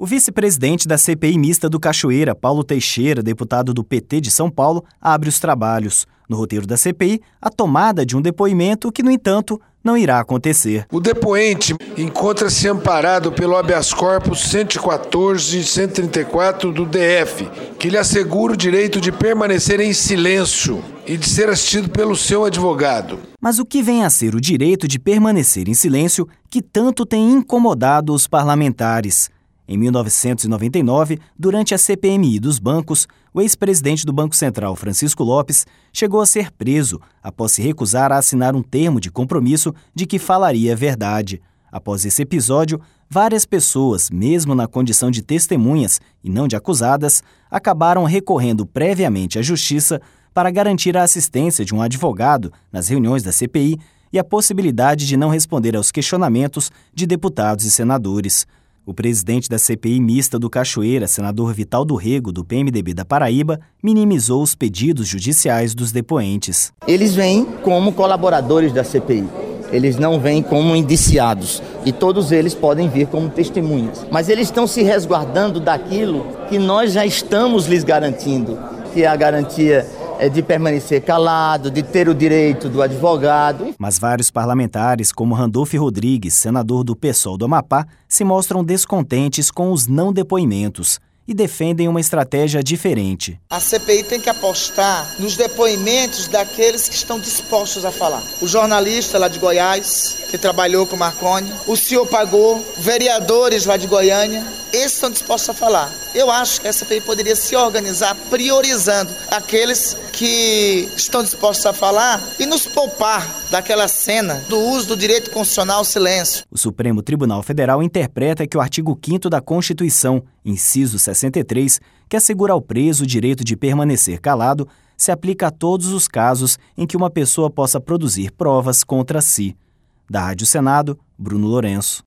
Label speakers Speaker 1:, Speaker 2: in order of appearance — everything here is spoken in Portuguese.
Speaker 1: O vice-presidente da CPI mista do Cachoeira, Paulo Teixeira, deputado do PT de São Paulo, abre os trabalhos. No roteiro da CPI, a tomada de um depoimento que, no entanto, não irá acontecer.
Speaker 2: O depoente encontra-se amparado pelo habeas corpus 114 e 134 do DF, que lhe assegura o direito de permanecer em silêncio e de ser assistido pelo seu advogado.
Speaker 1: Mas o que vem a ser o direito de permanecer em silêncio que tanto tem incomodado os parlamentares? Em 1999, durante a CPMI dos bancos, o ex-presidente do Banco Central, Francisco Lopes, chegou a ser preso após se recusar a assinar um termo de compromisso de que falaria a verdade. Após esse episódio, várias pessoas, mesmo na condição de testemunhas e não de acusadas, acabaram recorrendo previamente à Justiça para garantir a assistência de um advogado nas reuniões da CPI e a possibilidade de não responder aos questionamentos de deputados e senadores. O presidente da CPI mista do Cachoeira, senador Vital do Rego, do PMDB da Paraíba, minimizou os pedidos judiciais dos depoentes.
Speaker 3: Eles vêm como colaboradores da CPI, eles não vêm como indiciados e todos eles podem vir como testemunhas. Mas eles estão se resguardando daquilo que nós já estamos lhes garantindo, que é a garantia de permanecer calado, de ter o direito do advogado.
Speaker 1: Mas vários parlamentares, como Randolfo Rodrigues, senador do PSOL do Amapá, se mostram descontentes com os não depoimentos e defendem uma estratégia diferente.
Speaker 4: A CPI tem que apostar nos depoimentos daqueles que estão dispostos a falar. O jornalista lá de Goiás, que trabalhou com Marconi, o senhor Pagou, vereadores lá de Goiânia, esses estão dispostos a falar. Eu acho que a CPI poderia se organizar priorizando aqueles que estão dispostos a falar e nos poupar daquela cena do uso do direito constitucional ao silêncio.
Speaker 1: O Supremo Tribunal Federal interpreta que o artigo 5º da Constituição, inciso 63, que assegura ao preso o direito de permanecer calado, se aplica a todos os casos em que uma pessoa possa produzir provas contra si. Da Rádio Senado, Bruno Lourenço.